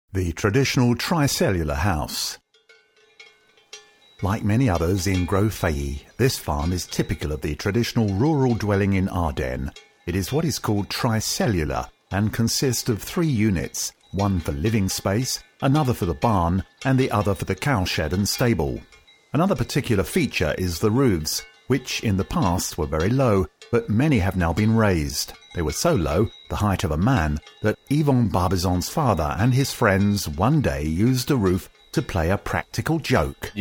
The traditional tricellular house. Like many others in Gros-Failly, this farm is typical of the traditional rural dwelling in Ardennes. It is what is called tricellular and consists of 3 units, one for living space, another for the barn, and the other for the cowshed and stable. Another particular feature is the roofs, which in the past were very low, but many have now been raised. They were so low, the height of a man, that Yvon Barbizon's father and his friends one day used a roof to play a practical joke.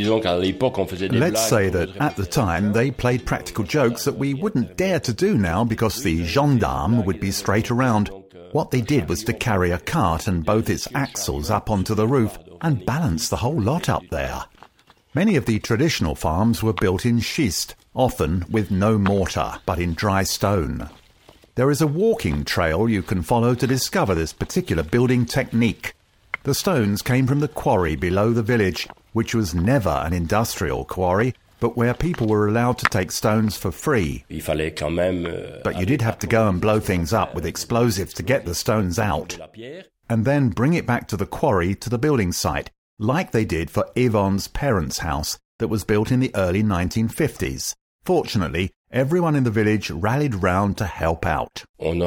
Let's say that at the time they played practical jokes that we wouldn't dare to do now because the gendarme would be straight around. What they did was to carry a cart and both its axles up onto the roof and balance the whole lot up there. Many of the traditional farms were built in schist, often with no mortar, but in dry stone. There is a walking trail you can follow to discover this particular building technique. The stones came from the quarry below the village, which was never an industrial quarry, but where people were allowed to take stones for free. But you did have to go and blow things up with explosives to get the stones out, and then bring it back to the quarry to the building site, like they did for Yvon's parents' house that was built in the early 1950s. Fortunately, everyone in the village rallied round to help out.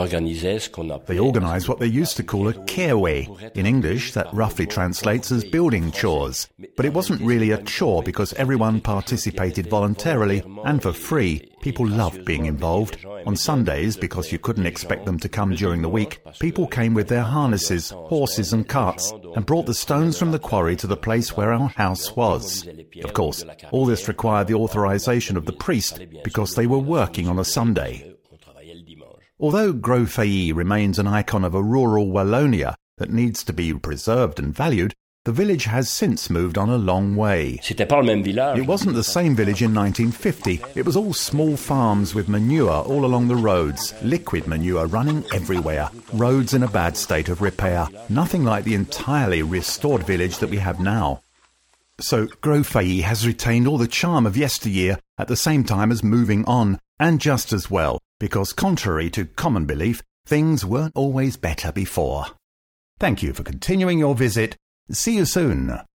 They organised what they used to call a kewe. In English, that roughly translates as building chores. But it wasn't really a chore because everyone participated voluntarily and for free. People loved being involved. On Sundays, because you couldn't expect them to come during the week, people came with their harnesses, horses and carts and brought the stones from the quarry to the place where our house was. Of course, all this required the authorisation of the priest because they were working on a Sunday. Although Gros-Failly remains an icon of a rural Wallonia that needs to be preserved and valued, the village has since moved on a long way. It wasn't the same village in 1950. It was all small farms with manure all along the roads, liquid manure running everywhere, roads in a bad state of repair, nothing like the entirely restored village that we have now. So Gros-Failly has retained all the charm of yesteryear at the same time as moving on, and just as well, because contrary to common belief, things weren't always better before. Thank you for continuing your visit. See you soon.